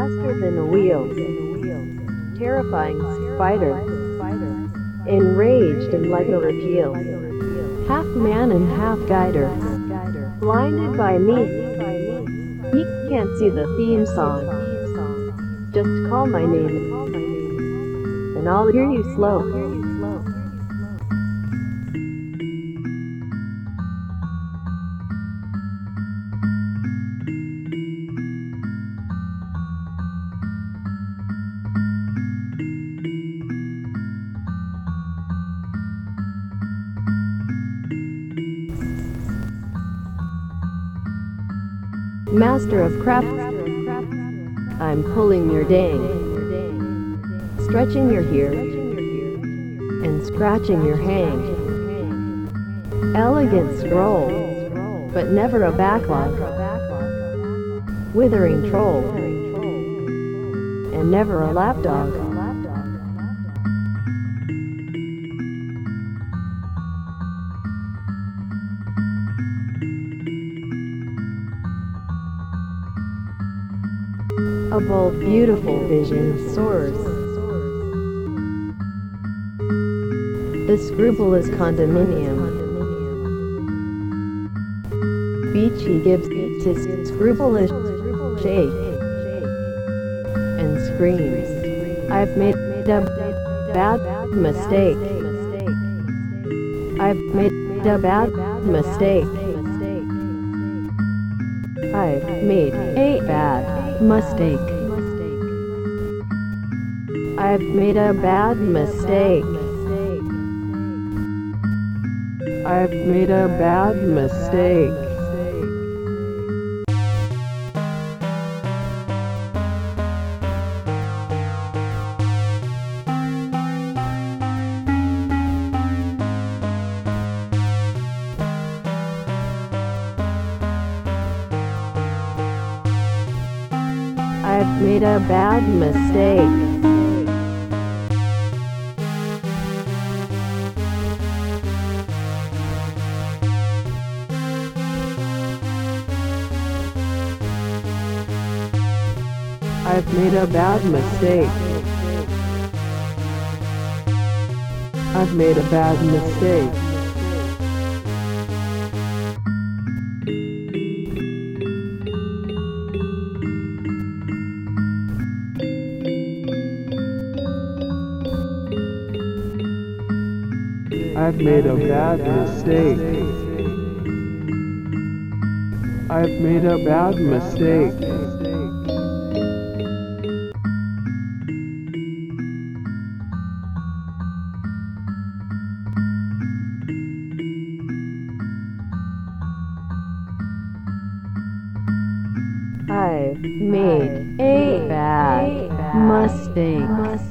faster than a wheel, terrifying spider, enraged and like a repeal, half man and half guider, blinded by me. He can't see the theme song. Just call my name, and I'll hear you slow. Master of crap, I'm pulling your dang, stretching your here, and scratching your hang. Elegant scroll, but never a backlog. Withering troll, and never a lapdog. A bold, beautiful vision soars. The scrupulous condominium. Beachy gives to scrupulous shake and screams, I've made a bad mistake. I've made a bad mistake. I've made a bad mistake. I've made a bad mistake. I've made a bad mistake. I've made a bad mistake. I've made a bad mistake. I've made a bad mistake. I've made a bad mistake. I've made a bad mistake. I've made a bad mistake.